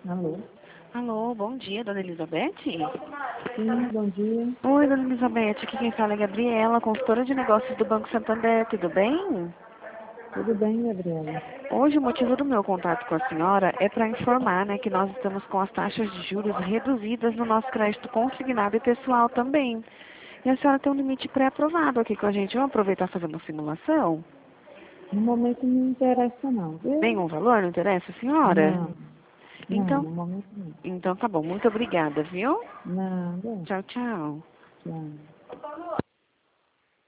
Alô? Alô, bom dia, dona Elizabeth? Sim, bom dia. Oi, dona Elizabeth, aqui quem fala é Gabriela, consultora de negócios do Banco Santander, tudo bem? Tudo bem, Gabriela? Hoje o motivo do meu contato com a senhora é para informar, né, que nós estamos com as taxas de juros reduzidas no nosso crédito consignado e pessoal também. E a senhora tem um limite pré-aprovado aqui com a gente. Vamos aproveitar e fazer uma simulação? No momento não interessa não, viu? Nenhum valor, não interessa, senhora? Não, não, Então, no momento não. então tá bom. Muito obrigada, viu? Nada, Tchau, tchau. tchau.